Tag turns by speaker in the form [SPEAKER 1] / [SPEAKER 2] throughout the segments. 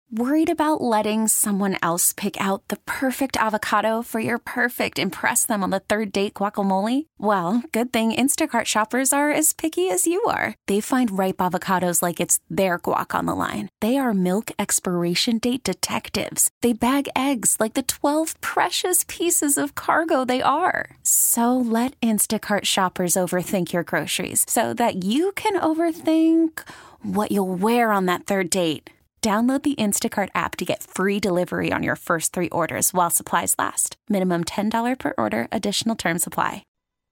[SPEAKER 1] Worried about letting someone else pick out the perfect avocado for your perfect impress them on the third date guacamole? Well, good thing Instacart shoppers are as picky as you are. They find ripe avocados like it's their guac on the line. They are milk expiration date detectives. They bag eggs like the 12 precious pieces of cargo they are. So let Instacart shoppers overthink your groceries so that you can overthink what you'll wear on that third date. Download the Instacart app to get free delivery on your first 3 orders while supplies last. Minimum $10 per order. Additional terms apply.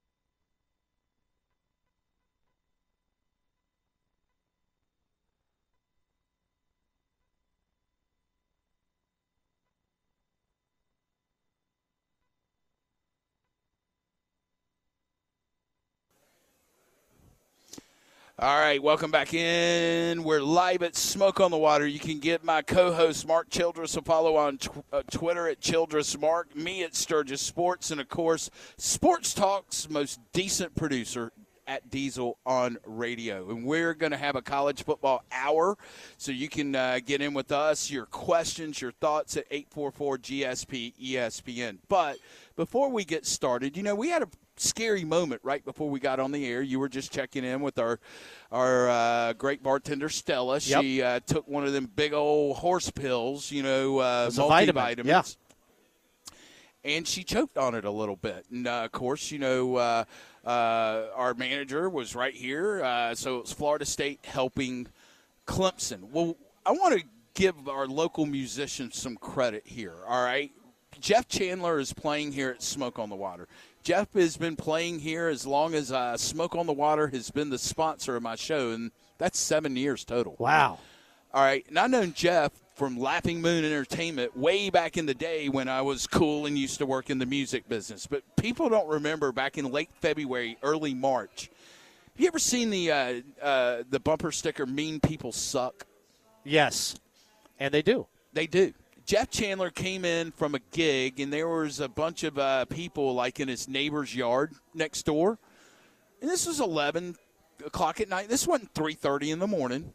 [SPEAKER 2] All right, welcome back in. We're live at Smoke on the Water. You can get my co-host Mark Childress a follow on Twitter at ChildressMark, me at Sturgis Sports, and, of course, Sports Talk's most decent producer at Diesel on radio. And we're going to have a college football hour, so you can get in with us, your questions, your thoughts at 844-GSP-ESPN. But before we get started, we had a scary moment right before we got on the air. You were just checking in with our great bartender Stella.
[SPEAKER 3] Yep.
[SPEAKER 2] She took one of them big old horse pills, multivitamins.
[SPEAKER 3] Yeah.
[SPEAKER 2] And she choked on it a little bit. And, of course, our manager was right here. So it was Florida State helping Clemson. Well, I want to give our local musicians some credit here, all right? Jeff Chandler is playing here at Smoke on the Water. Jeff has been playing here as long as Smoke on the Water has been the sponsor of my show, and that's 7 years total.
[SPEAKER 3] Wow.
[SPEAKER 2] All right, and I've known Jeff from Laughing Moon Entertainment way back in the day when I was cool and used to work in the music business. But people don't remember back in late February, early March. Have you ever seen the bumper sticker, Mean People Suck?
[SPEAKER 3] Yes, and they do.
[SPEAKER 2] They do. Jeff Chandler came in from a gig, and there was a bunch of people, like, in his neighbor's yard next door. And this was 11 o'clock at night. This wasn't 3:30 in the morning.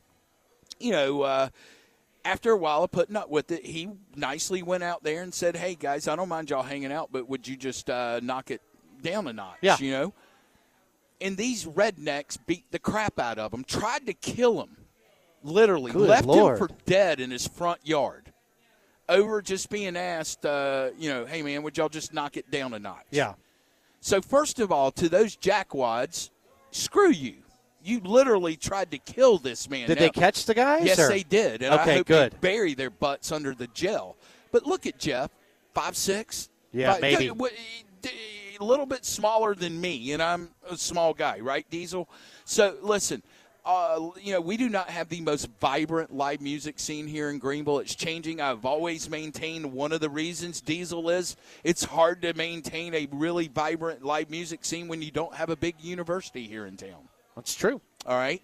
[SPEAKER 2] After a while of putting up with it, he nicely went out there and said, hey, guys, I don't mind y'all hanging out, but would you just knock it down a notch,
[SPEAKER 3] Yeah.
[SPEAKER 2] And these rednecks beat the crap out of him, tried to kill him, literally.
[SPEAKER 3] Good
[SPEAKER 2] left
[SPEAKER 3] Lord.
[SPEAKER 2] him for dead in his front yard. Over just being asked, hey, man, would y'all just knock it down a notch?
[SPEAKER 3] Yeah.
[SPEAKER 2] So, first of all, to those jackwads, screw you. You literally tried to kill this man.
[SPEAKER 3] Did
[SPEAKER 2] Now,
[SPEAKER 3] they catch the guys?
[SPEAKER 2] Yes,
[SPEAKER 3] or?
[SPEAKER 2] they did. And
[SPEAKER 3] Okay,
[SPEAKER 2] I hope
[SPEAKER 3] good.
[SPEAKER 2] they bury their butts under the gel. But look at Jeff, 5'6".
[SPEAKER 3] Yeah, maybe.
[SPEAKER 2] A little bit smaller than me, and I'm a small guy, right, Diesel? So, listen. We do not have the most vibrant live music scene here in Greenville. It's changing. I've always maintained one of the reasons, Diesel, is it's hard to maintain a really vibrant live music scene when you don't have a big university here in town.
[SPEAKER 3] That's true.
[SPEAKER 2] All right?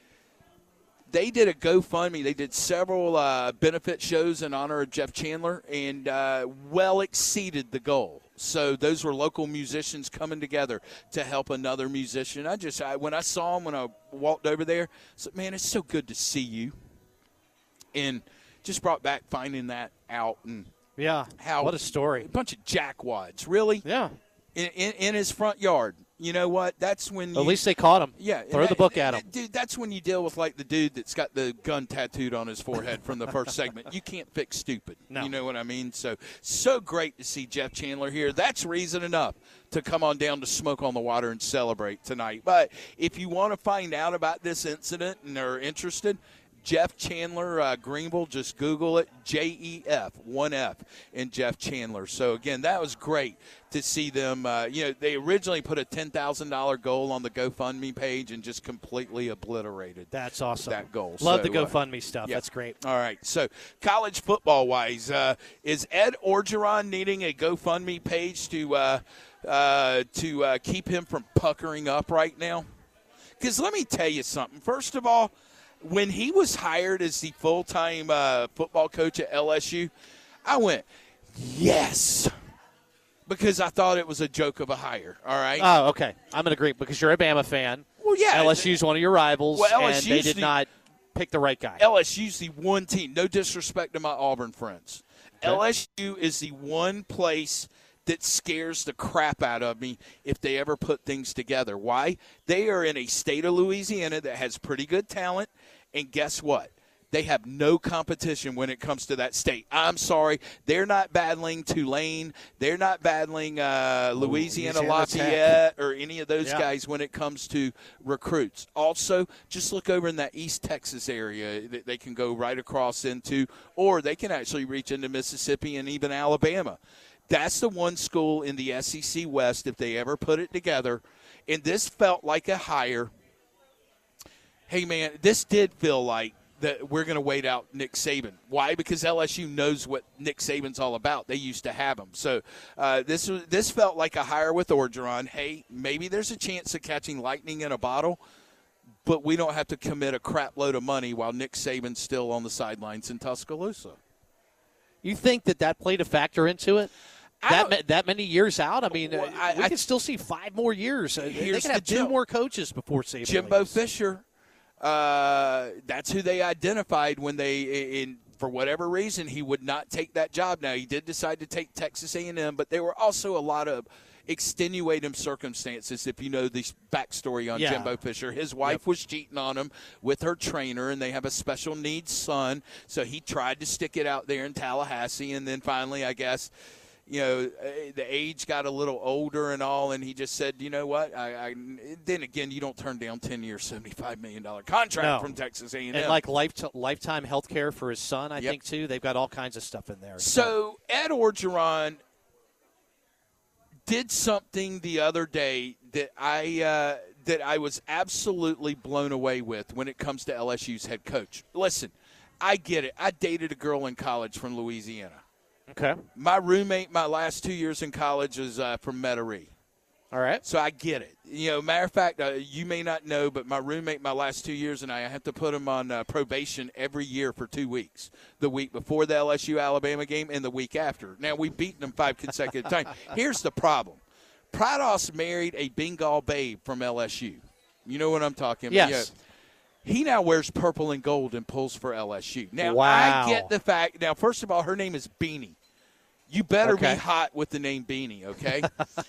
[SPEAKER 2] They did a GoFundMe. They did several benefit shows in honor of Jeff Chandler and well exceeded the goal. So those were local musicians coming together to help another musician. When I saw him when I walked over there, I said, man, it's so good to see you. And just brought back finding that out. And
[SPEAKER 3] Yeah. What a story.
[SPEAKER 2] A bunch of jackwads, really?
[SPEAKER 3] Yeah.
[SPEAKER 2] In his front yard. You know what? That's when
[SPEAKER 3] At least they caught him.
[SPEAKER 2] Yeah.
[SPEAKER 3] Throw the book at him.
[SPEAKER 2] Dude, that's when you deal with, like, the dude that's got the gun tattooed on his forehead from the first segment. You can't fix stupid.
[SPEAKER 3] No.
[SPEAKER 2] You know what I mean? So great to see Jeff Chandler here. That's reason enough to come on down to Smoke on the Water and celebrate tonight. But if you want to find out about this incident and are interested, Jeff Chandler, Greenville, just Google it, J-E-F, 1F, and Jeff Chandler. So, again, that was great to see them. They originally put a $10,000 goal on the GoFundMe page and just completely obliterated
[SPEAKER 3] That's awesome.
[SPEAKER 2] that goal.
[SPEAKER 3] Love
[SPEAKER 2] So,
[SPEAKER 3] the GoFundMe stuff.
[SPEAKER 2] yeah.
[SPEAKER 3] That's great.
[SPEAKER 2] All right. So, college football-wise, is Ed Orgeron needing a GoFundMe page to keep him from puckering up right now? Because let me tell you something. First of all, when he was hired as the full-time football coach at LSU, I went, yes, because I thought it was a joke of a hire, all right?
[SPEAKER 3] Oh, okay. I'm going to agree because you're a Bama fan.
[SPEAKER 2] Well, yeah.
[SPEAKER 3] LSU's one of your rivals,
[SPEAKER 2] Well,
[SPEAKER 3] and they
[SPEAKER 2] LSU's
[SPEAKER 3] did not pick the right guy.
[SPEAKER 2] LSU's the one team. No disrespect to my Auburn friends. Okay. LSU is the one place that scares the crap out of me if they ever put things together. Why? They are in a state of Louisiana that has pretty good talent, and guess what? They have no competition when it comes to that state. I'm sorry. They're not battling Tulane. They're not battling Louisiana Lafayette or any of those guys when it comes to recruits. Also, just look over in that East Texas area that they can go right across into, or they can actually reach into Mississippi and even Alabama. That's the one school in the SEC West, if they ever put it together. And this felt like a hire. Hey, man, this did feel like that we're going to wait out Nick Saban. Why? Because LSU knows what Nick Saban's all about. They used to have him. So this felt like a hire with Orgeron. Hey, maybe there's a chance of catching lightning in a bottle, but we don't have to commit a crap load of money while Nick Saban's still on the sidelines in Tuscaloosa.
[SPEAKER 3] You think that played a factor into it? That many years out? I mean, we could still see 5 more years. They could have 2 more coaches before Saban
[SPEAKER 2] Jimbo
[SPEAKER 3] leaves.
[SPEAKER 2] Fisher. That's who they identified when they, for whatever reason, he would not take that job. Now, he did decide to take Texas A&M, but there were also a lot of extenuating circumstances, if you know the backstory on Jimbo Fisher. His wife was cheating on him with her trainer, and they have a special needs son, so he tried to stick it out there in Tallahassee, and then finally, I guess, the age got a little older and all, and he just said, you know what? Then again, you don't turn down 10-year, $75 million contract from Texas A&M.
[SPEAKER 3] And like lifetime health care for his son, I think, too. They've got all kinds of stuff in there.
[SPEAKER 2] So Ed Orgeron did something the other day that I was absolutely blown away with when it comes to LSU's head coach. Listen, I get it. I dated a girl in college from Louisiana.
[SPEAKER 3] Okay.
[SPEAKER 2] My roommate my last 2 years in college is from Metairie.
[SPEAKER 3] All right.
[SPEAKER 2] So I get it. Matter of fact, you may not know, but my roommate my last 2 years and I have to put him on probation every year for 2 weeks. The week before the LSU-Alabama game and the week after. Now, we've beaten them 5 consecutive times. Here's the problem. Prados married a Bengal babe from LSU. You know what I'm talking about?
[SPEAKER 3] Yes.
[SPEAKER 2] He now wears purple and gold and pulls for LSU. Now,
[SPEAKER 3] wow.
[SPEAKER 2] I get the fact. Now, first of all, her name is Beanie. You better be hot with the name Beanie, okay?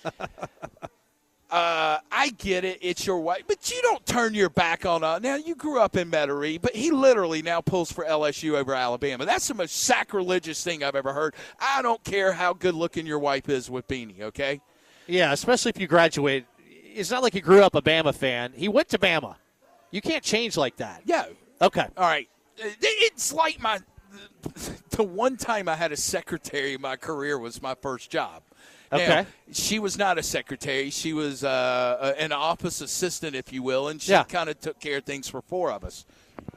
[SPEAKER 2] I get it. It's your wife. But you don't turn your back on – now, you grew up in Metairie, but he literally now pulls for LSU over Alabama. That's the most sacrilegious thing I've ever heard. I don't care how good-looking your wife is with Beanie, okay?
[SPEAKER 3] Yeah, especially if you graduate. It's not like he grew up a Bama fan. He went to Bama. You can't change like that.
[SPEAKER 2] Yeah.
[SPEAKER 3] Okay.
[SPEAKER 2] All right. It's like the one time I had a secretary in my career was my first job.
[SPEAKER 3] Okay.
[SPEAKER 2] Now, she was not a secretary. She was an office assistant, if you will, and she kind of took care of things for 4 of us.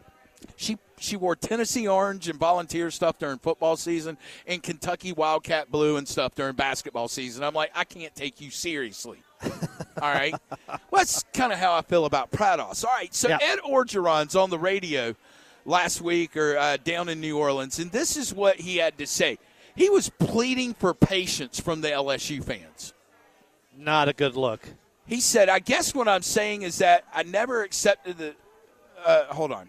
[SPEAKER 2] She wore Tennessee orange and volunteer stuff during football season and Kentucky Wildcat blue and stuff during basketball season. I'm like, I can't take you seriously. All right? Well, that's kind of how I feel about Prados. All right, so Ed Orgeron's on the radio last week or down in New Orleans, and this is what he had to say. He was pleading for patience from the LSU fans.
[SPEAKER 3] Not a good look.
[SPEAKER 2] He said, I guess what I'm saying is that I never accepted the hold on.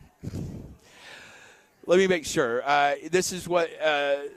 [SPEAKER 2] Let me make sure. This is what Ed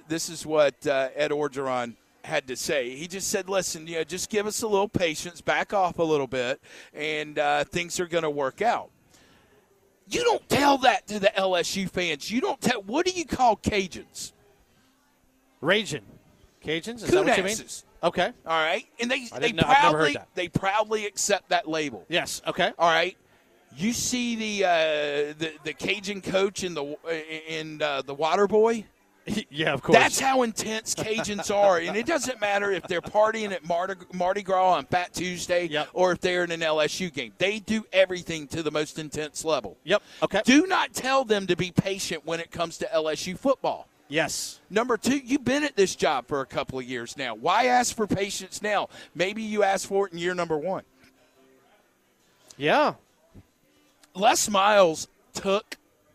[SPEAKER 2] Orgeron had to say. He just said, listen, just give us a little patience, back off a little bit, and things are going to work out. You don't tell that to the LSU fans. You don't tell. What do you call Cajuns?
[SPEAKER 3] Raging. Cajuns? Is that what you mean? Okay.
[SPEAKER 2] All right. And they proudly accept that label.
[SPEAKER 3] Yes. Okay.
[SPEAKER 2] All right. You see the Cajun coach in the Water Boy?
[SPEAKER 3] Yeah, of course.
[SPEAKER 2] That's how intense Cajuns are. And it doesn't matter if they're partying at Mardi Gras on Fat Tuesday or if they're in an LSU game. They do everything to the most intense level.
[SPEAKER 3] Yep. Okay.
[SPEAKER 2] Do not tell them to be patient when it comes to LSU football.
[SPEAKER 3] Yes.
[SPEAKER 2] Number 2, you've been at this job for a couple of years now. Why ask for patience now? Maybe you asked for it in year number 1.
[SPEAKER 3] Yeah.
[SPEAKER 2] Les Miles took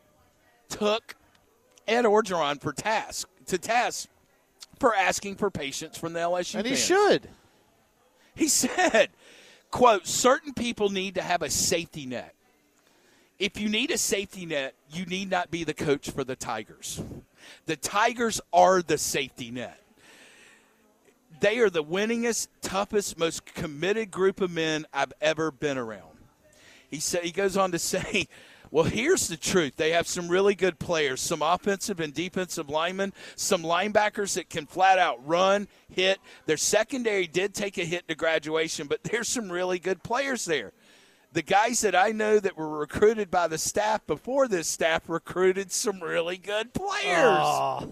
[SPEAKER 2] Ed Orgeron to task for asking for patience from the LSU
[SPEAKER 3] and
[SPEAKER 2] fans.
[SPEAKER 3] He should.
[SPEAKER 2] He said, quote, certain people need to have a safety net. if you need a safety net, you need not be the coach for the Tigers. The Tigers are the safety net. They are the winningest, toughest, most committed group of men I've ever been around. He goes on to say, well, here's the truth. They have some really good players, some offensive and defensive linemen, some linebackers that can flat out run, hit. Their secondary did take a hit to graduation, but there's some really good players there. The guys that I know that were recruited by the staff before this staff recruited some really good players. Oh.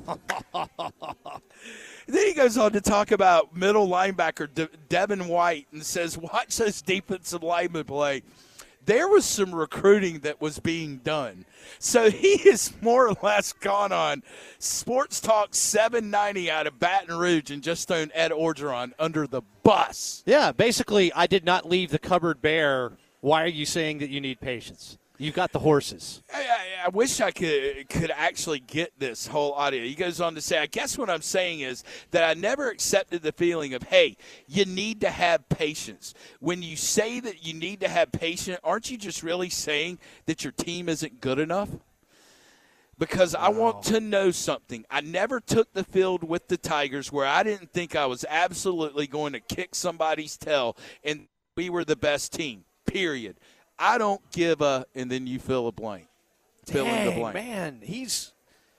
[SPEAKER 2] Then he goes on to talk about middle linebacker Devin White and says, watch those defensive linemen play. There was some recruiting that was being done. So he is more or less gone on Sports Talk 790 out of Baton Rouge and just thrown Ed Orgeron under the bus.
[SPEAKER 3] Yeah, basically, I did not leave the cupboard bare. Why are you saying that you need patience? You've got the horses.
[SPEAKER 2] I wish I could actually get this whole audio. He goes on to say, I guess what I'm saying is that I never accepted the feeling of, hey, you need to have patience. When you say that you need to have patience, aren't you just really saying that your team isn't good enough? Because I want to know something. I never took the field with the Tigers where I didn't think I was absolutely going to kick somebody's tail and we were the best team, period. I don't give a, and then you fill a blank. Fill in the blank.
[SPEAKER 3] Man, he's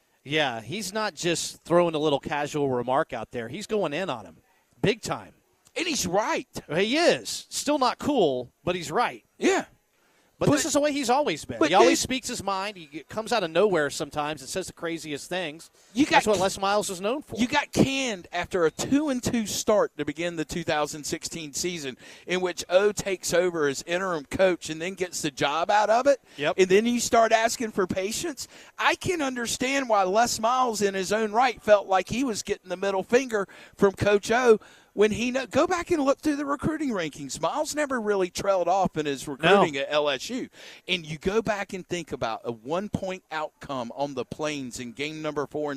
[SPEAKER 3] not just throwing a little casual remark out there. He's going in on him, big time.
[SPEAKER 2] And he's right.
[SPEAKER 3] He is. Still not cool, but he's right.
[SPEAKER 2] Yeah.
[SPEAKER 3] But this is the way he's always been. He always speaks his mind. He comes out of nowhere sometimes and says the craziest things. That's what Les Miles is known for.
[SPEAKER 2] You got canned after a 2-2 start to begin the 2016 season, in which O takes over as interim coach and then gets the job out of it.
[SPEAKER 3] Yep.
[SPEAKER 2] And then you start asking for patience. I can understand why Les Miles, in his own right, felt like he was getting the middle finger from Coach O. When go back and look through the recruiting rankings. Miles never really trailed off in his recruiting at LSU. And you go back and think about a 1-point outcome on the Plains in game number 4 in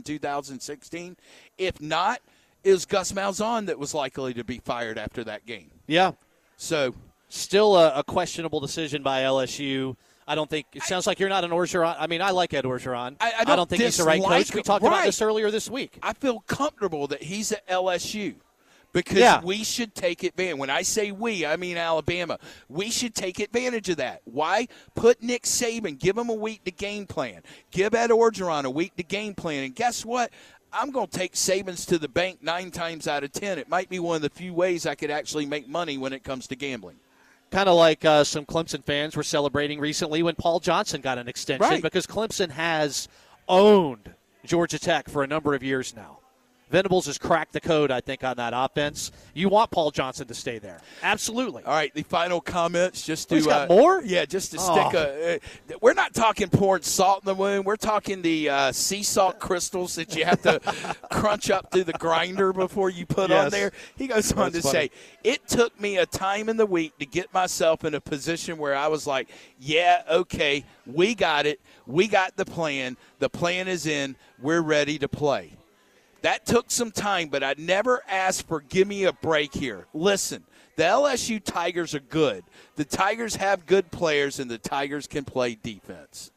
[SPEAKER 2] 2016. If not, it was Gus Malzahn that was likely to be fired after that game.
[SPEAKER 3] Yeah.
[SPEAKER 2] So
[SPEAKER 3] still a questionable decision by LSU. I don't think – it sounds like you're not an Orgeron. I mean, I like Ed Orgeron. I don't think he's the right coach. We talked about this earlier this week.
[SPEAKER 2] I feel comfortable that he's at LSU. Because we should take advantage. When I say we, I mean Alabama. We should take advantage of that. Why? Put Nick Saban, give him a week to game plan. Give Ed Orgeron a week to game plan. And guess what? I'm going to take Saban's to the bank 9 times out of 10. It might be one of the few ways I could actually make money when it comes to gambling.
[SPEAKER 3] Kind of like some Clemson fans were celebrating recently when Paul Johnson got an extension because Clemson has owned Georgia Tech for a number of years now. Venables has cracked the code, I think, on that offense. You want Paul Johnson to stay there. Absolutely.
[SPEAKER 2] All right, the final comments just to
[SPEAKER 3] got more?
[SPEAKER 2] Yeah, just to stick we're not talking pouring salt in the wound. We're talking the sea salt crystals that you have to crunch up through the grinder before you put on there. He goes on to say, it took me a time in the week to get myself in a position where I was like, yeah, okay, we got it. We got the plan. The plan is in. We're ready to play. That took some time, but I never asked for give me a break here. Listen, the LSU Tigers are good. The Tigers have good players, and the Tigers can play defense.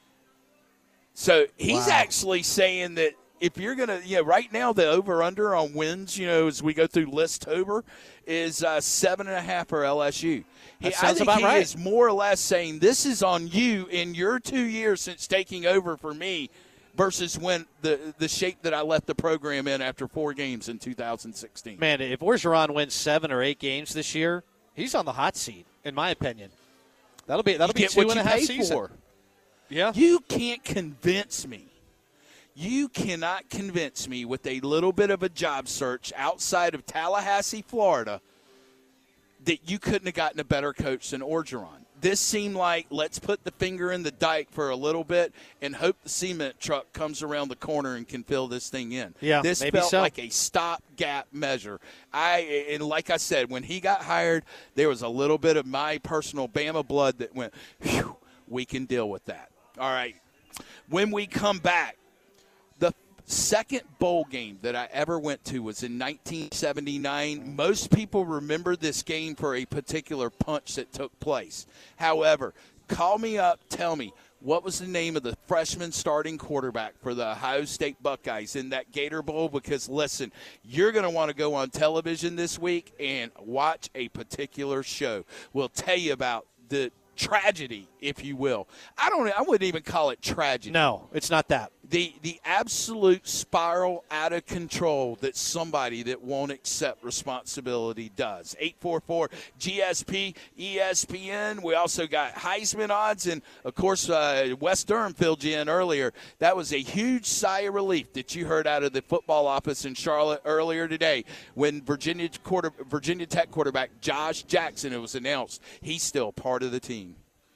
[SPEAKER 2] So he's actually saying that if you're going to, right now the over-under on wins, as we go through Listober, is 7.5 for LSU.
[SPEAKER 3] That sounds about right.
[SPEAKER 2] He is more or less saying this is on you in your 2 years since taking over for me, versus when the shape that I left the program in after 4 games in 2016.
[SPEAKER 3] Man, if Orgeron wins 7 or 8 games this year, he's on the hot seat, in my opinion. That'll be 2.5 seasons. For. Yeah.
[SPEAKER 2] You can't convince me. You cannot convince me with a little bit of a job search outside of Tallahassee, Florida, that you couldn't have gotten a better coach than Orgeron. This seemed like let's put the finger in the dike for a little bit and hope the cement truck comes around the corner and can fill this thing in.
[SPEAKER 3] Yeah,
[SPEAKER 2] this felt like a stopgap measure. And like I said, when he got hired, there was a little bit of my personal Bama blood that went, phew, we can deal with that. All right. When we come back, the second bowl game that I ever went to was in 1979. Most people remember this game for a particular punch that took place. However, Call me up. Tell me, what was the name of the freshman starting quarterback for the Ohio State Buckeyes in that Gator Bowl? Because, listen, you're going to want to go on television this week and watch a particular show. We'll tell you about the tragedy, if you will. I wouldn't even call it tragedy.
[SPEAKER 3] No, it's not that.
[SPEAKER 2] The absolute spiral out of control that somebody that won't accept responsibility does. 844 GSP ESPN. We also got Heisman odds, and of course West Durham filled you in earlier. That was a huge sigh of relief that you heard out of the football office in Charlotte earlier today when Virginia Tech quarterback Josh Jackson, it was announced he's still part of the team.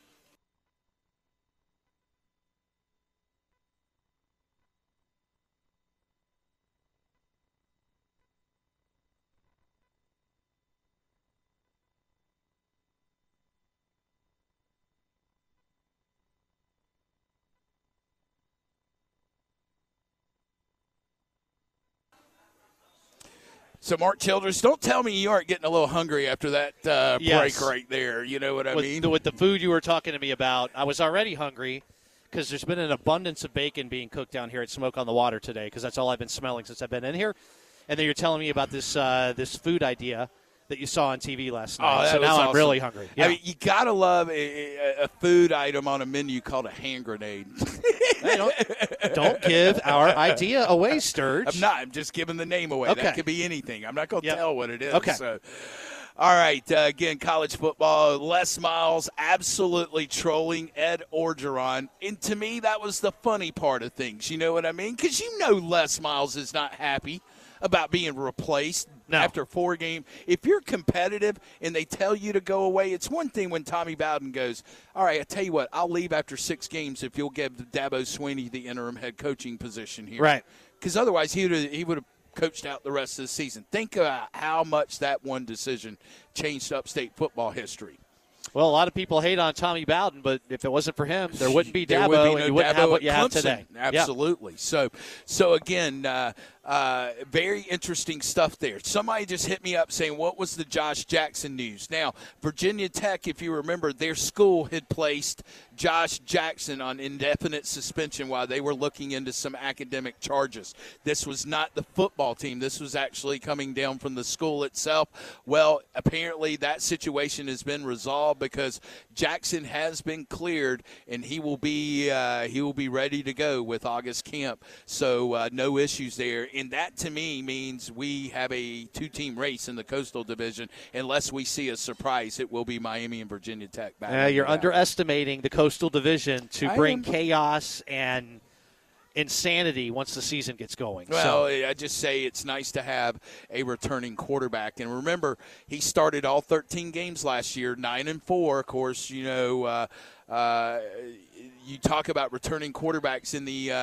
[SPEAKER 2] So, Mark Childress, don't tell me you aren't getting a little hungry after that break right there. You know what I mean?
[SPEAKER 3] With the food you were talking to me about, I was already hungry because there's been an abundance of bacon being cooked down here at Smoke on the Water today because that's all I've been smelling since I've been in here. And then you're telling me about this this food idea that you saw on TV last night. So now I'm really hungry. Yeah.
[SPEAKER 2] I mean, you got to love a food item on a menu called a hand grenade.
[SPEAKER 3] Hey, don't give our idea away, Sturge.
[SPEAKER 2] I'm not. I'm just giving the name away.
[SPEAKER 3] Okay.
[SPEAKER 2] That could be anything. I'm not going to tell what it is.
[SPEAKER 3] Okay.
[SPEAKER 2] So. All right. Again, college football. Les Miles absolutely trolling Ed Orgeron. And to me, that was the funny part of things. You know what I mean? Because you know Les Miles is not happy about being replaced after 4 games. If you're competitive and they tell you to go away, it's one thing when Tommy Bowden goes, all right, I tell you what, I'll leave after 6 games if you'll give Dabo Swinney the interim head coaching position here.
[SPEAKER 3] Right.
[SPEAKER 2] Because otherwise he would have coached out the rest of the season. Think about how much that one decision changed upstate football history.
[SPEAKER 3] Well, a lot of people hate on Tommy Bowden, but if it wasn't for him, there wouldn't be Dabo, and you wouldn't have what you have today.
[SPEAKER 2] Absolutely. Yeah. So again, very interesting stuff there. Somebody just hit me up saying, what was the Josh Jackson news? Now, Virginia Tech, if you remember, their school had placed Josh Jackson on indefinite suspension while they were looking into some academic charges. This was not the football team. This was actually coming down from the school itself. Well, apparently that situation has been resolved because Jackson has been cleared, and he will be ready to go with August camp. So no issues there. And that, to me, means we have a 2-team race in the Coastal Division. Unless we see a surprise, it will be Miami and Virginia Tech back.
[SPEAKER 3] You're underestimating the Coastal Division to bring chaos and insanity once the season gets going.
[SPEAKER 2] Well, I just say it's nice to have a returning quarterback. And remember, he started all 13 games last year, 9-4. Of course, you know, you talk about returning quarterbacks in the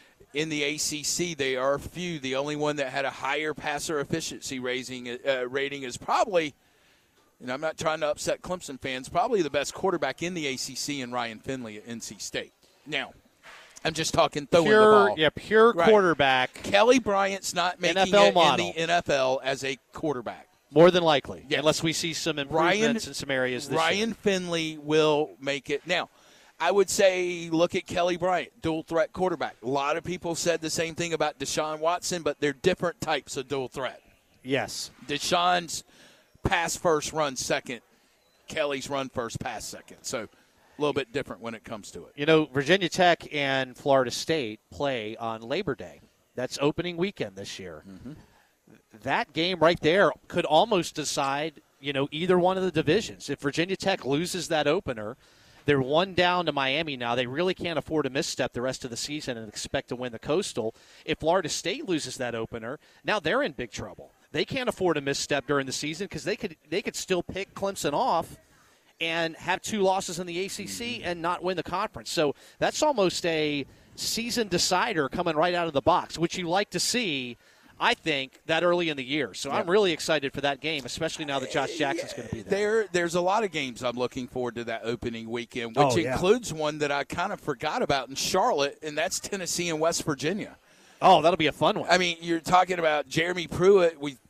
[SPEAKER 2] ACC. They are few. The only one that had a higher passer efficiency rating is probably, and I'm not trying to upset Clemson fans, probably the best quarterback in the ACC in Ryan Finley at NC State. Now, I'm just talking throwing the ball.
[SPEAKER 3] Yeah, pure quarterback.
[SPEAKER 2] Kelly Bryant's not making it in the NFL as a quarterback.
[SPEAKER 3] More than likely, unless we see some improvements in some areas this year.
[SPEAKER 2] Ryan Finley will make it. Now, I would say look at Kelly Bryant, dual-threat quarterback. A lot of people said the same thing about Deshaun Watson, but they're different types of dual-threat.
[SPEAKER 3] Yes.
[SPEAKER 2] Deshaun's pass first, run second. Kelly's run first, pass second. So a little bit different when it comes to it.
[SPEAKER 3] You know, Virginia Tech and Florida State play on Labor Day. That's opening weekend this year. Mm-hmm. That game right there could almost decide, you know, either one of the divisions. If Virginia Tech loses that opener, they're 1 down to Miami now. They really can't afford a misstep the rest of the season and expect to win the Coastal. If Florida State loses that opener, now they're in big trouble. They can't afford a misstep during the season because they could still pick Clemson off and have 2 losses in the ACC and not win the conference. So that's almost a season decider coming right out of the box, which you like to see, I think, that early in the year. So I'm really excited for that game, especially now that Josh Jackson's going to be there.
[SPEAKER 2] There's a lot of games I'm looking forward to that opening weekend, which includes one that I kind of forgot about in Charlotte, and that's Tennessee and West Virginia.
[SPEAKER 3] Oh, that'll be a fun one.
[SPEAKER 2] I mean, you're talking about Jeremy Pruitt. We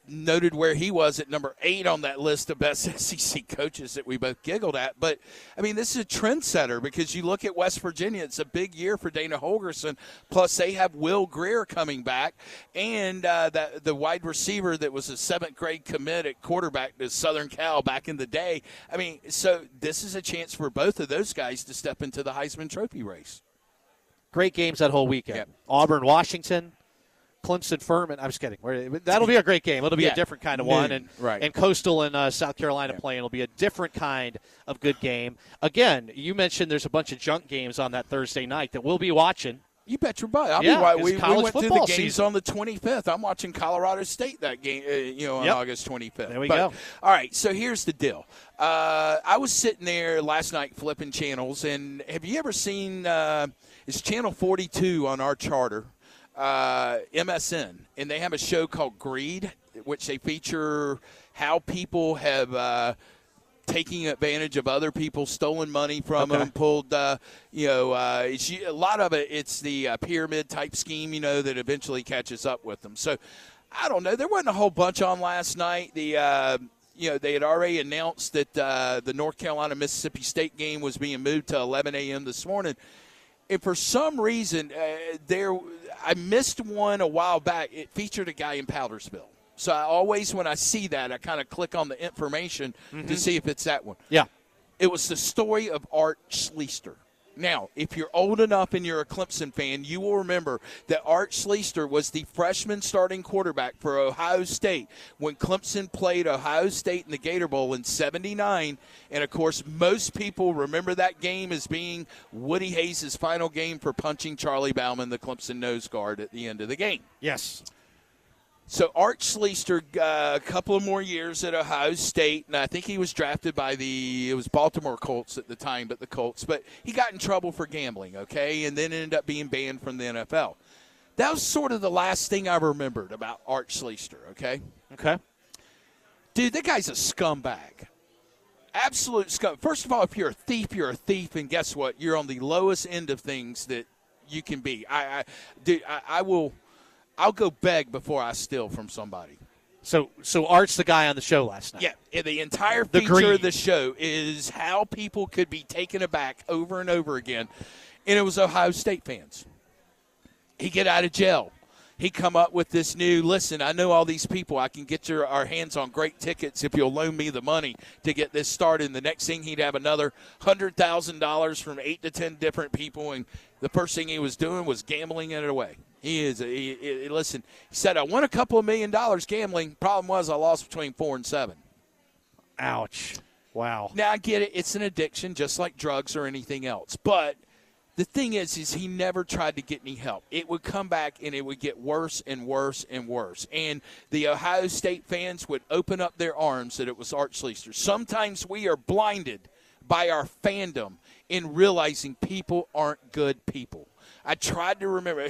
[SPEAKER 2] noted where he was at number 8 on that list of best SEC coaches that we both giggled at. But, I mean, this is a trendsetter because you look at West Virginia, it's a big year for Dana Holgorsen. Plus, they have Will Grier coming back and the wide receiver that was a 7th-grade commit at quarterback to Southern Cal back in the day. I mean, so this is a chance for both of those guys to step into the Heisman Trophy race.
[SPEAKER 3] Great games that whole weekend.
[SPEAKER 2] Yep.
[SPEAKER 3] Auburn, Washington. Clemson, Furman. I was kidding. That'll be a great game. It'll be a different kind of one. And Coastal and South Carolina playing will be a different kind of good game. Again, you mentioned there's a bunch of junk games on that Thursday night that we'll be watching.
[SPEAKER 2] You bet your butt. We went through the games on the 25th. I'm watching Colorado State that game, on August 25th.
[SPEAKER 3] There we go.
[SPEAKER 2] All right, so here's the deal. I was sitting there last night flipping channels, and have you ever seen it's Channel 42 on our charter, MSN, and they have a show called Greed, which they feature how people have taking advantage of other people, stolen money from them, pulled, a lot of it, it's the pyramid type scheme, that eventually catches up with them. So, I don't know. There wasn't a whole bunch on last night. They had already announced that the North Carolina-Mississippi State game was being moved to 11 a.m. this morning. And for some reason, I missed one a while back. It featured a guy in Powdersville. So I always, when I see that, I kind of click on the information to see if it's that one.
[SPEAKER 3] Yeah.
[SPEAKER 2] It was the story of Art Schlichter. Now, if you're old enough and you're a Clemson fan, you will remember that Art Schlichter was the freshman starting quarterback for Ohio State when Clemson played Ohio State in the Gator Bowl in '79. And, of course, most people remember that game as being Woody Hayes' final game for punching Charlie Bauman, the Clemson nose guard, at the end of the game.
[SPEAKER 3] Yes.
[SPEAKER 2] So Art Schlichter, a couple of more years at Ohio State, and I think he was drafted by it was Baltimore Colts at the time, but the Colts. But he got in trouble for gambling, okay, and then ended up being banned from the NFL. That was sort of the last thing I remembered about Art Schlichter, okay?
[SPEAKER 3] Okay.
[SPEAKER 2] Dude, that guy's a scumbag. Absolute scum. First of all, if you're a thief, you're a thief, and guess what? You're on the lowest end of things that you can be. I'll go beg before I steal from somebody.
[SPEAKER 3] So Art's the guy on the show last night.
[SPEAKER 2] Yeah, and the entire feature of the show is how people could be taken aback over and over again, and it was Ohio State fans. He get out of jail. He come up with this new, listen, I know all these people. I can get our hands on great tickets if you'll loan me the money to get this started. And the next thing, he'd have another $100,000 from 8 to 10 different people, and the first thing he was doing was gambling it away. Listen, he said, I won a couple of $1 million gambling. Problem was I lost between 4 and 7.
[SPEAKER 3] Ouch. Wow.
[SPEAKER 2] Now, I get it. It's an addiction just like drugs or anything else. But the thing is he never tried to get any help. It would come back, and it would get worse and worse and worse. And the Ohio State fans would open up their arms that it was Art Schlichter. Sometimes we are blinded by our fandom in realizing people aren't good people. I tried to remember,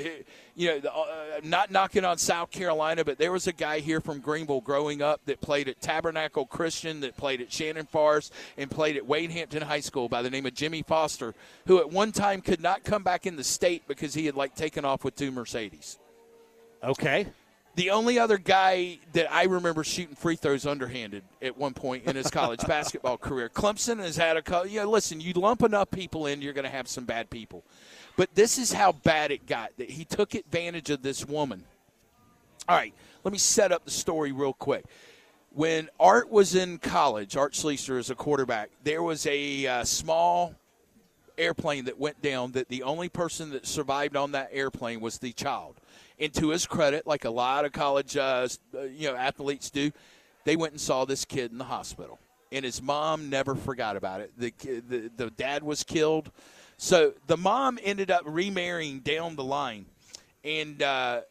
[SPEAKER 2] not knocking on South Carolina, but there was a guy here from Greenville growing up that played at Tabernacle Christian, that played at Shannon Forest, and played at Wade Hampton High School by the name of Jimmy Foster, who at one time could not come back in the state because he had, taken off with 2 Mercedes.
[SPEAKER 3] Okay.
[SPEAKER 2] The only other guy that I remember shooting free throws underhanded at one point in his college basketball career. Clemson has had listen, you lump enough people in, you're going to have some bad people. But this is how bad it got, that he took advantage of this woman. All right, let me set up the story real quick. When Art was in college, Art Schlichter as a quarterback, there was a small airplane that went down that the only person that survived on that airplane was the child. And to his credit, like a lot of college athletes do, they went and saw this kid in the hospital. And his mom never forgot about it. The dad was killed. So the mom ended up remarrying down the line, and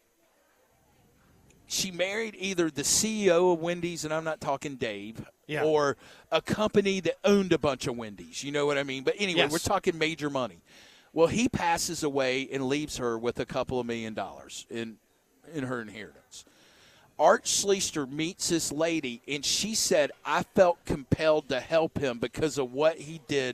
[SPEAKER 2] she married either the CEO of Wendy's, and I'm not talking Dave, or a company that owned a bunch of Wendy's. You know what I mean? But anyway, We're talking major money. Well, he passes away and leaves her with a couple of $1 million in her inheritance. Art Schlichter meets this lady, and she said, I felt compelled to help him because of what he did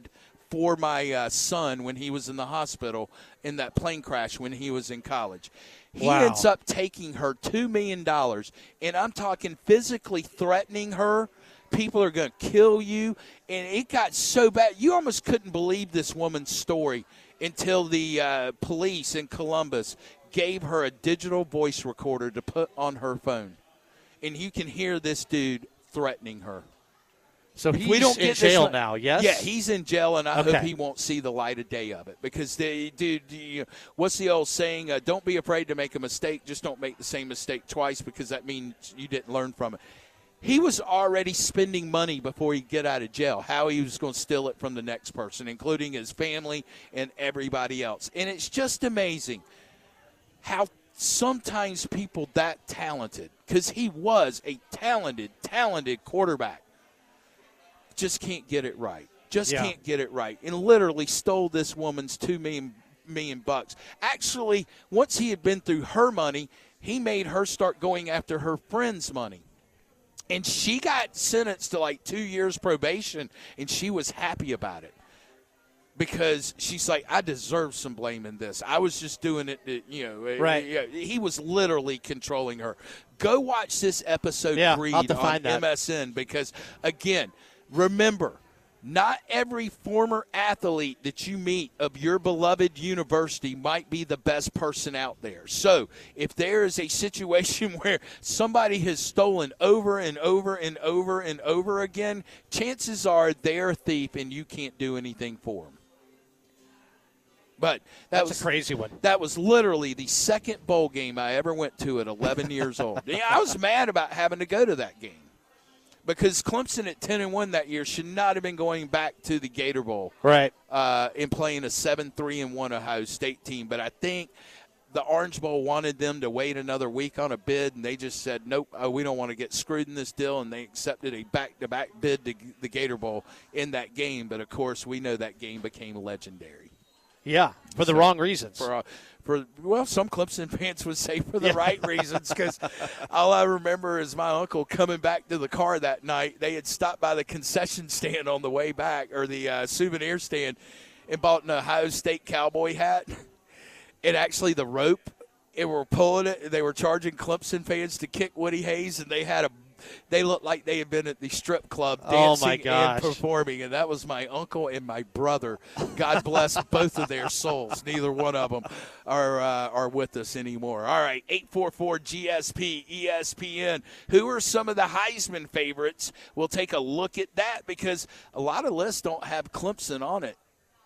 [SPEAKER 2] for my son when he was in the hospital in that plane crash when he was in college. He ends up taking her $2 million, and I'm talking physically threatening her. People are going to kill you. And it got so bad. You almost couldn't believe this woman's story until the police in Columbus gave her a digital voice recorder to put on her phone. And you can hear this dude threatening her.
[SPEAKER 3] So he's in jail now, yes?
[SPEAKER 2] Yeah, he's in jail, and I hope he won't see the light of day of it. Because, what's the old saying? Don't be afraid to make a mistake. Just don't make the same mistake twice, because that means you didn't learn from it. He was already spending money before he get out of jail, how he was going to steal it from the next person, including his family and everybody else. And it's just amazing how sometimes people that talented, because he was a talented quarterback, just can't get it right. Can't get it right. And literally stole this woman's $2 million. Actually, once he had been through her money, he made her start going after her friend's money. And she got sentenced to like 2 years probation, and she was happy about it. Because she's like, I deserve some blame in this. I was just doing it,
[SPEAKER 3] right.
[SPEAKER 2] He was literally controlling her. Go watch this episode, Greed, on MSN, because, again, remember, not every former athlete that you meet of your beloved university might be the best person out there. So if there is a situation where somebody has stolen over and over and over and over again, chances are they're a thief and you can't do anything for them. But
[SPEAKER 3] that's a crazy one.
[SPEAKER 2] That was literally the second bowl game I ever went to at 11 years old. Yeah, I was mad about having to go to that game because Clemson at 10-1 that year should not have been going back to the Gator Bowl,
[SPEAKER 3] right?
[SPEAKER 2] And playing a 7-3-1 Ohio State team. But I think the Orange Bowl wanted them to wait another week on a bid, and they just said, nope, we don't want to get screwed in this deal, and they accepted a back-to-back bid to the Gator Bowl in that game. But of course, we know that game became legendary.
[SPEAKER 3] Yeah, for the wrong reasons.
[SPEAKER 2] Well, some Clemson fans would say for the right reasons, because all I remember is my uncle coming back to the car that night. They had stopped by the concession stand on the way back, or the souvenir stand, and bought an Ohio State cowboy hat. And actually the rope, they were pulling it. They were charging Clemson fans to kick Woody Hayes, and they looked like they had been at the strip club dancing and performing, and that was my uncle and my brother. God bless both of their souls. Neither one of them are with us anymore. All right, 844-GSP-ESPN. Who are some of the Heisman favorites? We'll take a look at that because a lot of lists don't have Clemson on it.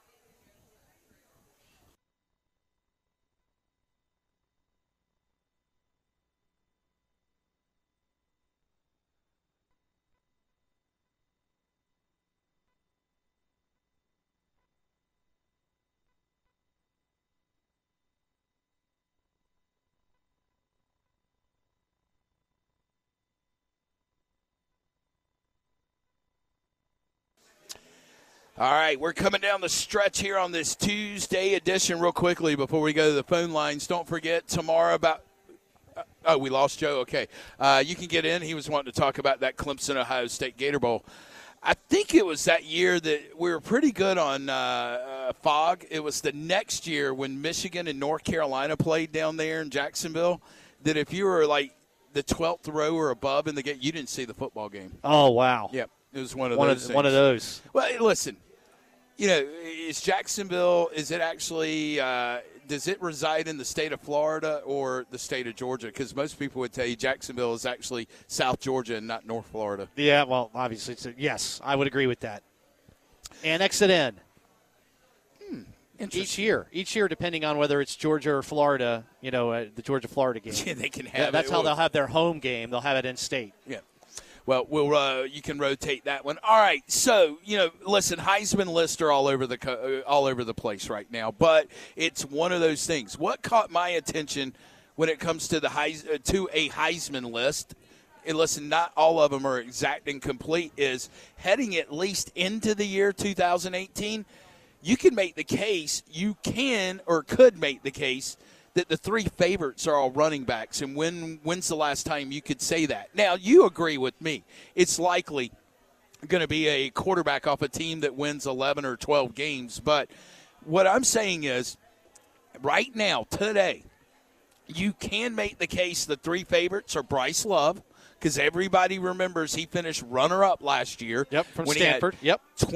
[SPEAKER 2] All right, we're coming down the stretch here on this Tuesday edition real quickly before we go to the phone lines. Don't forget, tomorrow we lost Joe. Okay. You can get in. He was wanting to talk about that Clemson-Ohio State Gator Bowl. I think it was that year that we were pretty good on fog. It was the next year when Michigan and North Carolina played down there in Jacksonville, that if you were like the 12th row or above in the game, you didn't see the football game.
[SPEAKER 3] Oh, wow.
[SPEAKER 2] Yep. It was one of those things.
[SPEAKER 3] One of those.
[SPEAKER 2] Well, listen, is Jacksonville, is it actually, does it reside in the state of Florida or the state of Georgia? Because most people would tell you Jacksonville is actually South Georgia and not North Florida.
[SPEAKER 3] Yeah, well, obviously, yes, I would agree with that. Annex it in. Each year, depending on whether it's Georgia or Florida, the Georgia-Florida game.
[SPEAKER 2] Yeah, they can have
[SPEAKER 3] That's how they'll have their home game. They'll have it in state.
[SPEAKER 2] Yeah. Well, you can rotate that one. All right, so listen, Heisman lists are all over the place right now, but it's one of those things. What caught my attention when it comes to a Heisman list? And listen, not all of them are exact and complete. Is heading at least into the year 2018, you can make the case. You can or could make the case that the three favorites are all running backs, and when's the last time you could say that? Now, you agree with me. It's likely going to be a quarterback off a team that wins 11 or 12 games. But what I'm saying is, right now, today, you can make the case the three favorites are Bryce Love, because everybody remembers he finished runner-up last year.
[SPEAKER 3] Yep, from
[SPEAKER 2] when
[SPEAKER 3] Stanford.
[SPEAKER 2] He had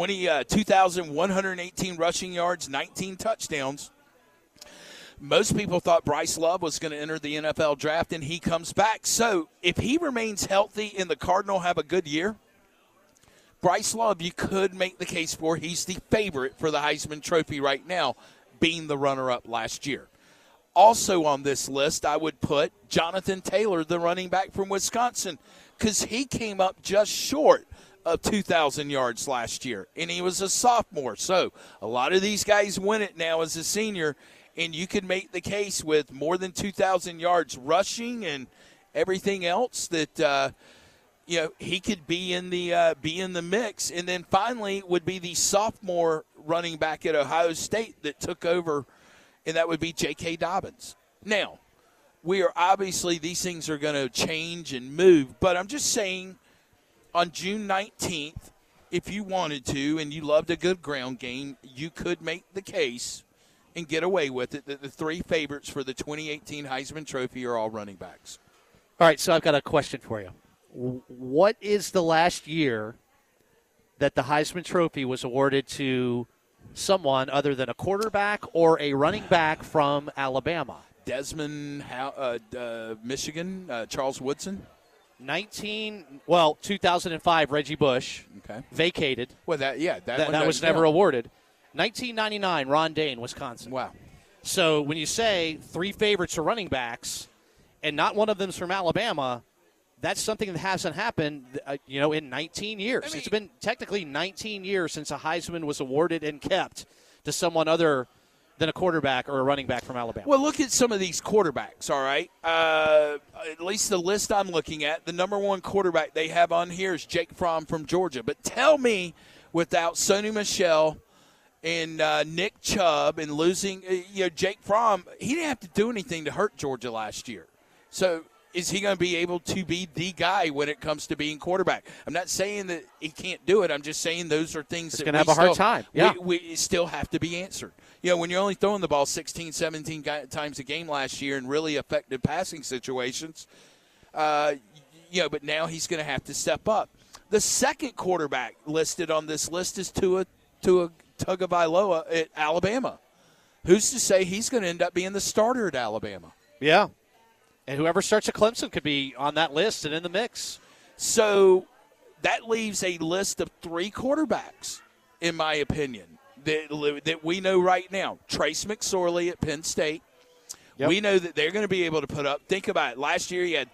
[SPEAKER 2] 2,118 rushing yards, 19 touchdowns. Most people thought Bryce Love was going to enter the NFL draft, and he comes back. So if he remains healthy and the Cardinals have a good year, Bryce Love, you could make the case for he's the favorite for the Heisman Trophy right now, being the runner-up last year. Also on this list, I would put Jonathan Taylor, the running back from Wisconsin, because he came up just short of 2,000 yards last year, and he was a sophomore. So a lot of these guys win it now as a senior, and you can make the case with more than 2,000 yards rushing and everything else that he could be in the mix. And then finally would be the sophomore running back at Ohio State that took over, and that would be J.K. Dobbins. Now, we are obviously, these things are going to change and move, but I'm just saying on June 19th, if you wanted to and you loved a good ground game, you could make the case and get away with it that the three favorites for the 2018 Heisman Trophy are all running backs.
[SPEAKER 3] All right, so I've got a question for you. What is the last year that the Heisman Trophy was awarded to someone other than a quarterback or a running back from Alabama?
[SPEAKER 2] Desmond, Michigan, Charles Woodson.
[SPEAKER 3] 2005, Reggie Bush.
[SPEAKER 2] Okay.
[SPEAKER 3] Vacated.
[SPEAKER 2] Well, that
[SPEAKER 3] was never awarded. 1999, Ron Dane, Wisconsin.
[SPEAKER 2] Wow.
[SPEAKER 3] So when you say three favorites are running backs and not one of them's from Alabama, that's something that hasn't happened, in 19 years. It's been technically 19 years since a Heisman was awarded and kept to someone other than a quarterback or a running back from Alabama.
[SPEAKER 2] Well, look at some of these quarterbacks, all right? At least the list I'm looking at, the number one quarterback they have on here is Jake Fromm from Georgia. But tell me, without Sony Michel and Nick Chubb and losing, Jake Fromm, he didn't have to do anything to hurt Georgia last year. So is he going to be able to be the guy when it comes to being quarterback? I'm not saying that he can't do it. I'm just saying those are things that
[SPEAKER 3] going to have a hard time. Yeah.
[SPEAKER 2] We still have to be answered. When you're only throwing the ball 16, 17 times a game last year in really effective passing situations, but now he's going to have to step up. The second quarterback listed on this list is Tua Tagovailoa at Alabama. Who's to say he's going to end up being the starter at Alabama?
[SPEAKER 3] Yeah. And whoever starts at Clemson could be on that list and in the mix.
[SPEAKER 2] So that leaves a list of three quarterbacks, in my opinion, that we know right now. Trace McSorley at Penn State. Yep. We know that they're going to be able to put up. Think about it. Last year he had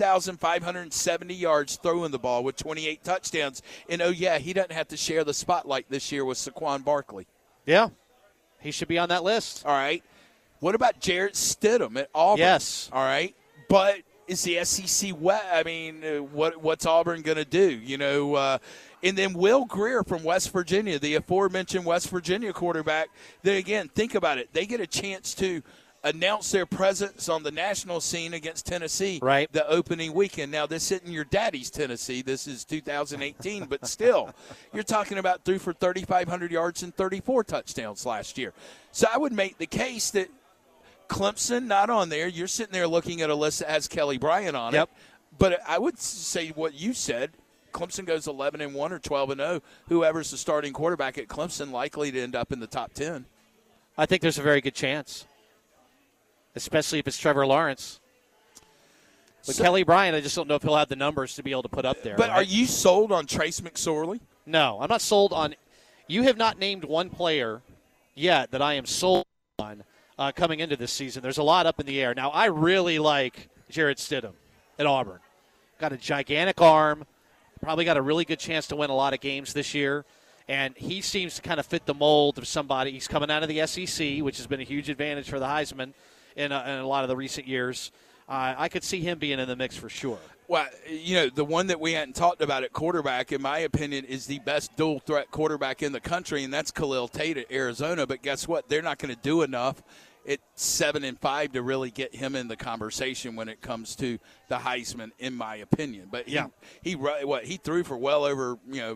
[SPEAKER 2] 3,570 yards throwing the ball with 28 touchdowns. And, he doesn't have to share the spotlight this year with Saquon Barkley.
[SPEAKER 3] Yeah. He should be on that list.
[SPEAKER 2] All right. What about Jarrett Stidham at Auburn?
[SPEAKER 3] Yes.
[SPEAKER 2] All right. But is the SEC wet? I mean, what's Auburn going to do? And then Will Grier from West Virginia, the aforementioned West Virginia quarterback. Then again, think about it. They get a chance to announce their presence on the national scene against Tennessee the opening weekend. Now, this isn't your daddy's Tennessee. This is 2018, but still, you're talking about threw for 3,500 yards and 34 touchdowns last year. So I would make the case that Clemson, not on there. You're sitting there looking at a list that has Kelly Bryant on it. But I would say what you said. Clemson goes 11-1 or 12-0. Whoever's the starting quarterback at Clemson likely to end up in the top 10.
[SPEAKER 3] I think there's a very good chance, especially if it's Trevor Lawrence. But Kelly Bryant, I just don't know if he'll have the numbers to be able to put up there.
[SPEAKER 2] But are you sold on Trace McSorley?
[SPEAKER 3] No, I'm not sold on – you have not named one player yet that I am sold on coming into this season. There's a lot up in the air. Now, I really like Jarrett Stidham at Auburn. Got a gigantic arm, probably got a really good chance to win a lot of games this year. And he seems to kind of fit the mold of somebody. He's coming out of the SEC, which has been a huge advantage for the Heisman in a lot of the recent years. I could see him being in the mix for sure.
[SPEAKER 2] Well, the one that we hadn't talked about at quarterback, in my opinion, is the best dual-threat quarterback in the country, and that's Khalil Tate at Arizona. But guess what? They're not going to do enough at 7-5 to really get him in the conversation when it comes to the Heisman, in my opinion. But he threw for well over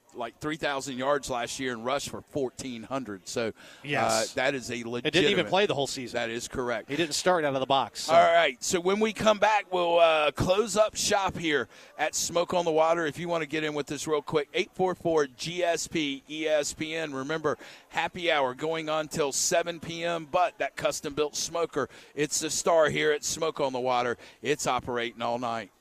[SPEAKER 2] like 3,000 yards last year and rushed for 1,400. So
[SPEAKER 3] yes.
[SPEAKER 2] That is a legitimate.
[SPEAKER 3] It didn't even play the whole season.
[SPEAKER 2] That is correct.
[SPEAKER 3] He didn't start out of the box. So.
[SPEAKER 2] All right. So when we come back, we'll close up shop here at Smoke on the Water. If you want to get in with this real quick, 844-GSP-ESPN. Remember, happy hour going on till 7 p.m., but that custom-built smoker, it's the star here at Smoke on the Water. It's operating all night.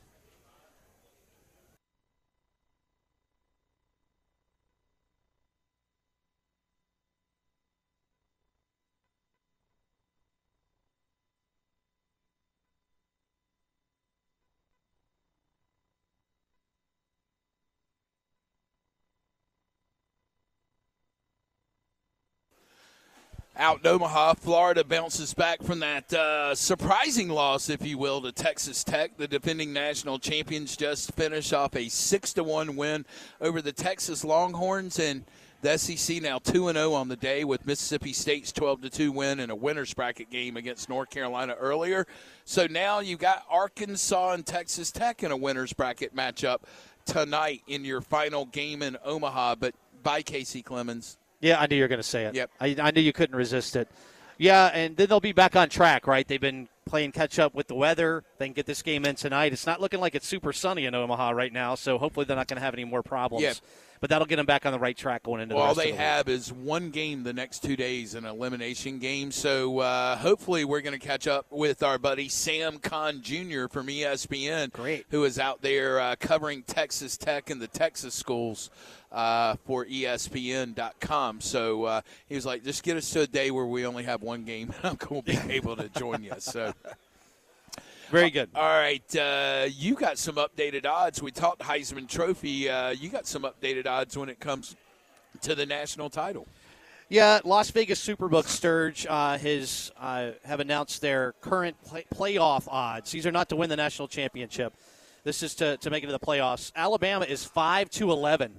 [SPEAKER 2] Out in Omaha, Florida bounces back from that surprising loss, if you will, to Texas Tech. The defending national champions just finished off a 6-1 win over the Texas Longhorns, and the SEC now 2-0 on the day with Mississippi State's 12-2 win in a winner's bracket game against North Carolina earlier. So now you've got Arkansas and Texas Tech in a winner's bracket matchup tonight in your final game in Omaha. But bye, Casey Clemens.
[SPEAKER 3] Yeah, I knew you were going to say it.
[SPEAKER 2] Yep.
[SPEAKER 3] I knew you couldn't resist it. Yeah, and then they'll be back on track, right? They've been playing catch-up with the weather. They can get this game in tonight. It's not looking like it's super sunny in Omaha right now, so hopefully they're not going to have any more problems.
[SPEAKER 2] Yep.
[SPEAKER 3] But that'll get them back on the right track going into the rest of the week.
[SPEAKER 2] All they have is one game the next 2 days, an elimination game. So hopefully we're going to catch up with our buddy Sam Kahn Jr. from ESPN,
[SPEAKER 3] Great.
[SPEAKER 2] who is out there covering Texas Tech and the Texas schools for ESPN.com. So he was like, just get us to a day where we only have one game, and I'm going to be able to join you. So.
[SPEAKER 3] Very good.
[SPEAKER 2] All right, you got some updated odds. We talked Heisman Trophy. You got some updated odds when it comes to the national title.
[SPEAKER 3] Yeah, Las Vegas Superbook Sturge have announced their current playoff odds. These are not to win the national championship. This is to make it to the playoffs. Alabama is 5-11.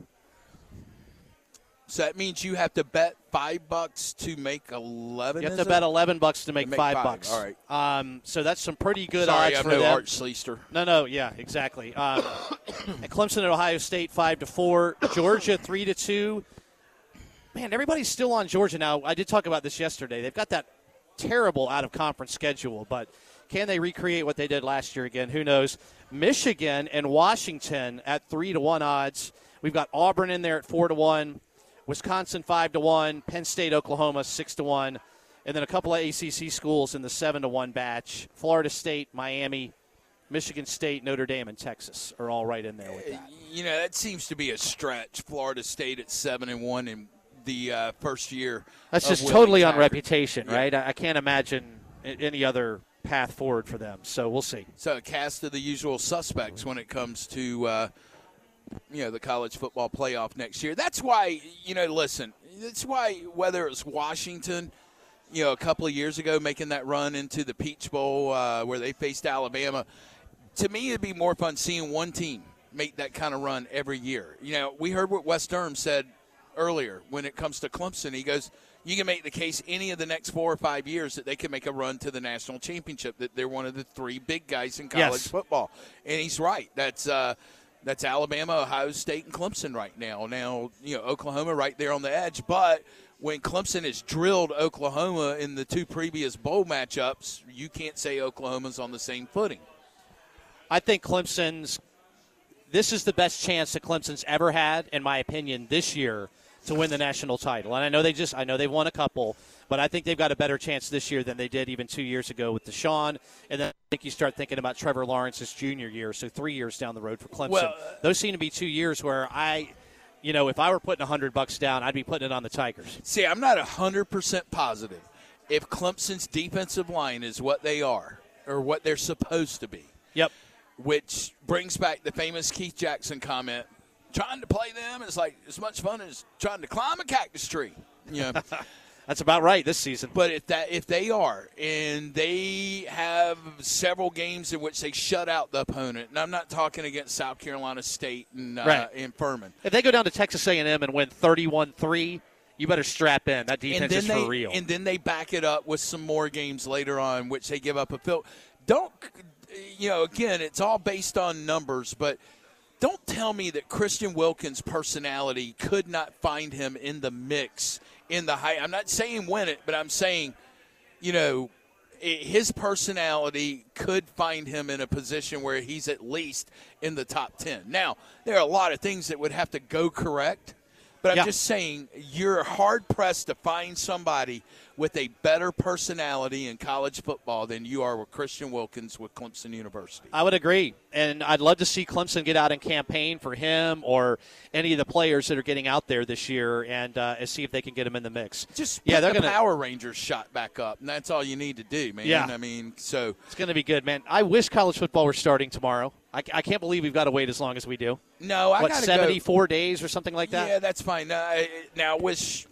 [SPEAKER 2] So that means you have to bet $5 to make 11.
[SPEAKER 3] You have to bet $11 to make $5.
[SPEAKER 2] All right.
[SPEAKER 3] So that's some pretty good
[SPEAKER 2] Sorry,
[SPEAKER 3] odds
[SPEAKER 2] I'm
[SPEAKER 3] for
[SPEAKER 2] no
[SPEAKER 3] them.
[SPEAKER 2] Art Schleister.
[SPEAKER 3] No, yeah, exactly. And Clemson at Ohio State 5-4. Georgia 3-2. Man, everybody's still on Georgia now. I did talk about this yesterday. They've got that terrible out-of-conference schedule, but can they recreate what they did last year again? Who knows? Michigan and Washington at 3-1 odds. We've got Auburn in there at 4-1. Wisconsin 5-1, Penn State, Oklahoma 6-1, and then a couple of ACC schools in the 7-1 batch. Florida State, Miami, Michigan State, Notre Dame, and Texas are all right in there with that.
[SPEAKER 2] You know, that seems to be a stretch. Florida State at 7-1 in the first year.
[SPEAKER 3] That's just totally on reputation, right? I can't imagine any other path forward for them. So we'll see.
[SPEAKER 2] So a cast of the usual suspects when it comes to the college football playoff next year. That's why, listen, that's why whether it's Washington, a couple of years ago making that run into the Peach Bowl where they faced Alabama, to me it'd be more fun seeing one team make that kind of run every year. We heard what Wes Durham said earlier when it comes to Clemson. He goes, you can make the case any of the next 4 or 5 years that they can make a run to the national championship, that they're one of the three big guys in college football. And he's right. That's Alabama, Ohio State, and Clemson right now. Now, Oklahoma right there on the edge. But when Clemson has drilled Oklahoma in the two previous bowl matchups, you can't say Oklahoma's on the same footing.
[SPEAKER 3] I think this is the best chance that Clemson's ever had, in my opinion, this year to win the national title. And I know they've won a couple, but I think they've got a better chance this year than they did even 2 years ago with Deshaun. And then I think you start thinking about Trevor Lawrence's junior year, so 3 years down the road for Clemson.
[SPEAKER 2] Well,
[SPEAKER 3] those seem to be 2 years where if I were putting $100 down, I'd be putting it on the Tigers.
[SPEAKER 2] See, I'm not 100% positive if Clemson's defensive line is what they are or what they're supposed to be.
[SPEAKER 3] Yep.
[SPEAKER 2] Which brings back the famous Keith Jackson comment, trying to play them is like as much fun as trying to climb a cactus tree.
[SPEAKER 3] That's about right this season.
[SPEAKER 2] But if they are, and they have several games in which they shut out the opponent, and I'm not talking against South Carolina State and Furman.
[SPEAKER 3] If they go down to Texas A&M and win 31-3, you better strap in. That defense is for real.
[SPEAKER 2] And then they back it up with some more games later on, which they give up a field. Again, it's all based on numbers, but don't tell me that Christian Wilkins' personality could not find him in the mix in the high. I'm not saying win it, but I'm saying, his personality could find him in a position where he's at least in the top 10. Now, there are a lot of things that would have to go correct, but I'm just saying you're hard-pressed to find somebody with a better personality in college football than you are with Christian Wilkins with Clemson University.
[SPEAKER 3] I would agree, and I'd love to see Clemson get out and campaign for him or any of the players that are getting out there this year and see if they can get him in the mix.
[SPEAKER 2] Just put the Power Rangers shot back up, and that's all you need to do, man.
[SPEAKER 3] Yeah.
[SPEAKER 2] I mean, so
[SPEAKER 3] it's going to be good, man. I wish college football were starting tomorrow. I can't believe we've got to wait as long as we do.
[SPEAKER 2] No, I got to
[SPEAKER 3] 74 days or something like that?
[SPEAKER 2] Yeah, that's fine. Now, I wish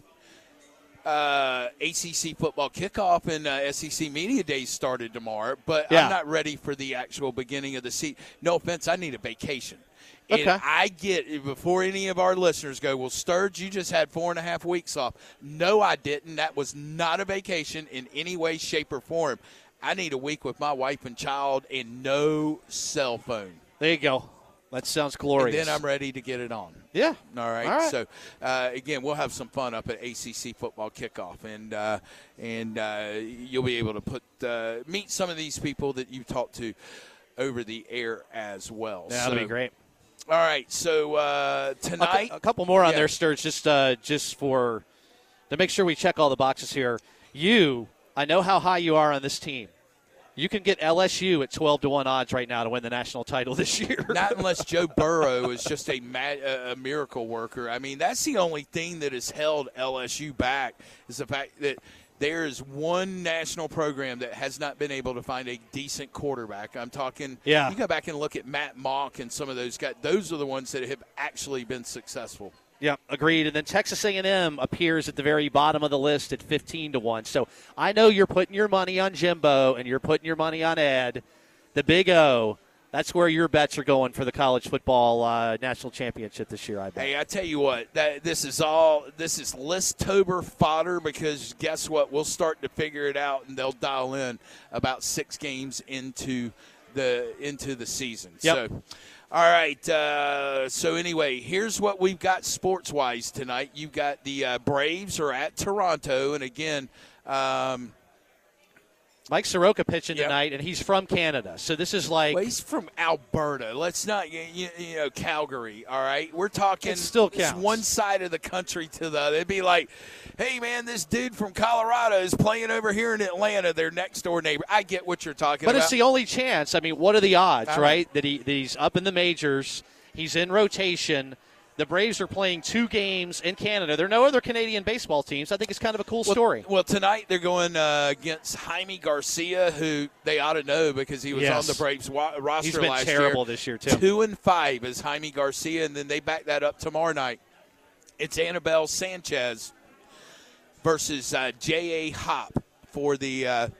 [SPEAKER 2] ACC football kickoff and SEC Media Days started tomorrow, but I'm not ready for the actual beginning of the season. No offense, I need a vacation. And I get, before any of our listeners go, well, Sturge, you just had 4.5 weeks off. No, I didn't. That was not a vacation in any way, shape, or form. I need a week with my wife and child and no cell phone.
[SPEAKER 3] There you go. That sounds glorious.
[SPEAKER 2] And then I'm ready to get it on.
[SPEAKER 3] Yeah.
[SPEAKER 2] All right. So, again, we'll have some fun up at ACC football kickoff, and you'll be able to meet some of these people that you talked to over the air as well.
[SPEAKER 3] Yeah, that'll be great.
[SPEAKER 2] All right. So tonight,
[SPEAKER 3] a couple more on there, Sturge, just to make sure we check all the boxes here. I know how high you are on this team. You can get LSU at 12-1 odds right now to win the national title this year.
[SPEAKER 2] Not unless Joe Burrow is just a miracle worker. I mean, that's the only thing that has held LSU back is the fact that there is one national program that has not been able to find a decent quarterback. I'm talking, you go back and look at Matt Mock and some of those guys. Those are the ones that have actually been successful.
[SPEAKER 3] Yeah, agreed. And then Texas A&M appears at the very bottom of the list at 15-1. So I know you're putting your money on Jimbo and you're putting your money on Ed, the Big O. That's where your bets are going for the college football national championship this year, I bet.
[SPEAKER 2] Hey, I tell you what, this is List-tober fodder because guess what? We'll start to figure it out, and they'll dial in about 6 games into the season.
[SPEAKER 3] Yep.
[SPEAKER 2] So. All right, so anyway, here's what we've got sports-wise tonight. You've got the Braves are at Toronto, and again
[SPEAKER 3] Mike Soroka pitching tonight, and he's from Canada. So this is like –
[SPEAKER 2] well, he's from Alberta. Let's not Calgary, all right? We're talking –
[SPEAKER 3] it still counts.
[SPEAKER 2] It's one side of the country to the other. It'd be like, hey, man, this dude from Colorado is playing over here in Atlanta, their next-door neighbor. I get what you're talking about.
[SPEAKER 3] But it's the only chance. I mean, what are the odds, right, that he's up in the majors, he's in rotation – the Braves are playing 2 games in Canada. There are no other Canadian baseball teams. I think it's kind of a cool story.
[SPEAKER 2] Well, tonight they're going against Jaime Garcia, who they ought to know because he was on the Braves roster last year.
[SPEAKER 3] He's been terrible this year, too.
[SPEAKER 2] 2-5 is Jaime Garcia, and then they back that up tomorrow night. It's Anibal Sanchez versus J.A. Happ for the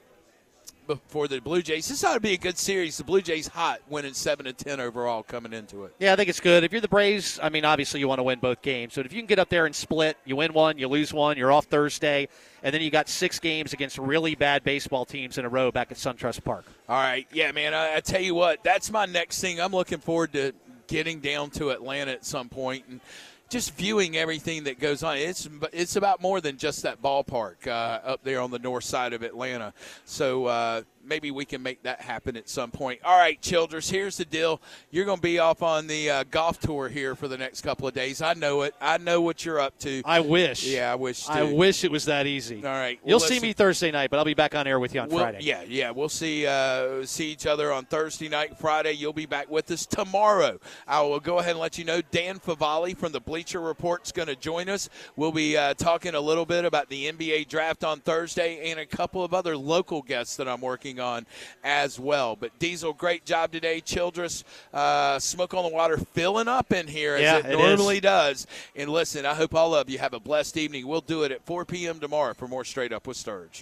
[SPEAKER 2] Blue Jays. This ought to be a good series. The Blue Jays hot, winning 7-10 overall coming into it.
[SPEAKER 3] Yeah, I think it's good. If you're the Braves, I mean, obviously you want to win both games. So if you can get up there and split, you win one, you lose one, you're off Thursday, and then you got 6 games against really bad baseball teams in a row back at SunTrust Park.
[SPEAKER 2] All right. Yeah, man, I tell you what, that's my next thing. I'm looking forward to getting down to Atlanta at some point and just viewing everything that goes on. It's about more than just that ballpark up there on the north side of Atlanta. So maybe we can make that happen at some point. All right, Childress, here's the deal. You're going to be off on the golf tour here for the next couple of days. I know it. I know what you're up to.
[SPEAKER 3] I wish.
[SPEAKER 2] Yeah, I wish too.
[SPEAKER 3] I wish it was that easy.
[SPEAKER 2] All right.
[SPEAKER 3] You'll see me Thursday night, but I'll be back on air with you on Friday.
[SPEAKER 2] Yeah. We'll see each other on Thursday night. Friday, you'll be back with us tomorrow. I will go ahead and let you know Dan Favale from the Bleacher Report is going to join us. We'll be talking a little bit about the NBA draft on Thursday and a couple of other local guests that I'm working on as well. But Diesel, great job today. Childress, Smoke on the Water filling up in here as it normally does. And listen, I hope all of you have a blessed evening. We'll do it at 4 p.m. tomorrow for more Straight Up with Sturge.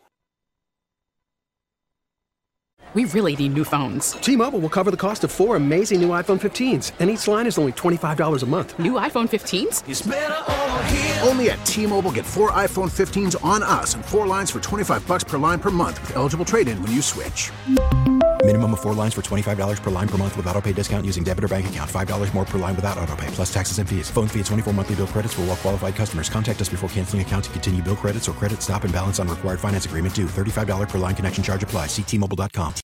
[SPEAKER 4] We really need new phones.
[SPEAKER 5] T-Mobile will cover the cost of 4 amazing new iPhone 15s, and each line is only $25 a month.
[SPEAKER 4] New iPhone 15s?
[SPEAKER 6] It's better over here. Only at T-Mobile, get 4 iPhone 15s on us and 4 lines for $25 per line per month with eligible trade-in when you switch.
[SPEAKER 7] Minimum of 4 lines for $25 per line per month with autopay discount using debit or bank account. $5 more per line without autopay, plus taxes and fees. Phone fee at 24 monthly bill credits for well qualified customers. Contact us before canceling account to continue bill credits or credit stop and balance on required finance agreement due. $35 per line connection charge applies. See T-Mobile.com.